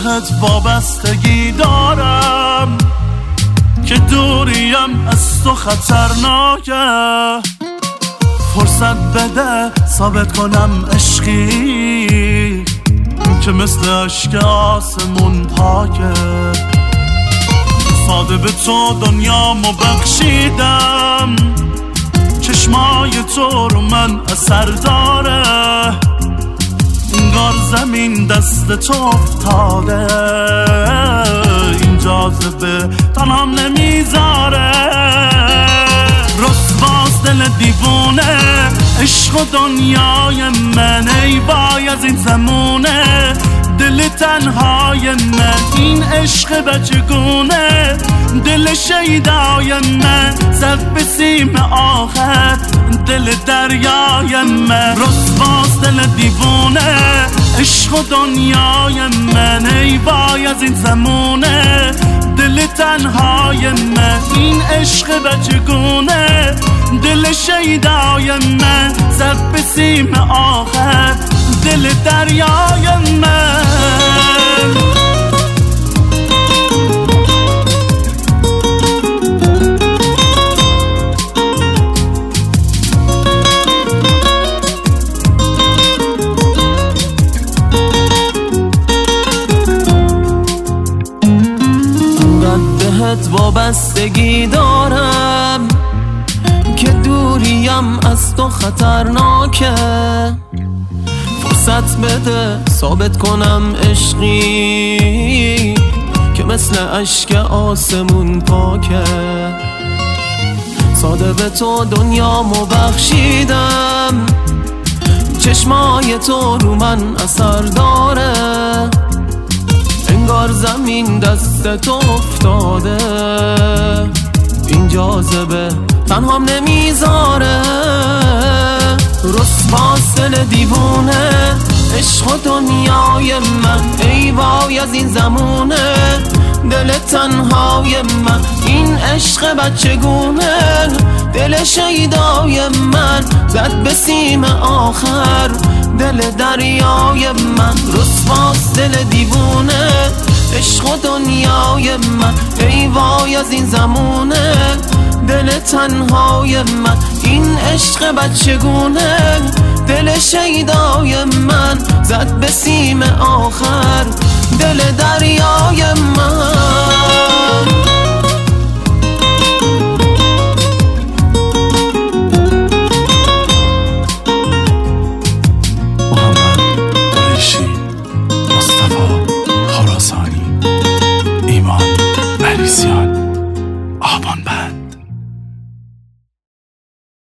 بهت وابستگی دارم که دوریم از تو خطرناکه. فرصت بده ثابت کنم عشقی که مثل عشق آسمون پاکه. ساده به تو دنیامو بخشیدم، چشمای تو رو من اثر داره. انگار زمین دست تو افتاده، این جاذبه تنهام نمیذاره. رسواست دل دیوونه، عشق و دنیای من، ای وای از این زمونه. دل تنهای من، این عشق بچگونه. دل شیدای من زد به سیم آخر، دل دریای من. رسواست دل دیوونه، عشق و دنیای من، ای وای از این زمونه. دل تنهای من، این عشق بچگونه. دل شیدای من زد به سیم آخر، دل دریای من. بهت وابستگی دارم که دوریم از تو خطرناکه. فرصت بده ثابت کنم عشقی که مثل اشک آسمون پاکه. ساده به تو دنیامو بخشیدم، چشمای تو رو من اثر داره. انگار زمین دست تو افتاده، این جاذبه تنهام نمیذاره. رسواست دل دیوونه، عشق و دنیای من، ای وای از این زمونه. دل تنهای من، این عشق بچگونه. دل شیدای من زد به سیم آخر، دل دریای من. رسواست دل دیوونه، عشق و دنیای من، ای وای از این زمونه. دل تنهای من، این عشق بچگونه. دل شیدای من زد به سیم آخر، دل دریای من.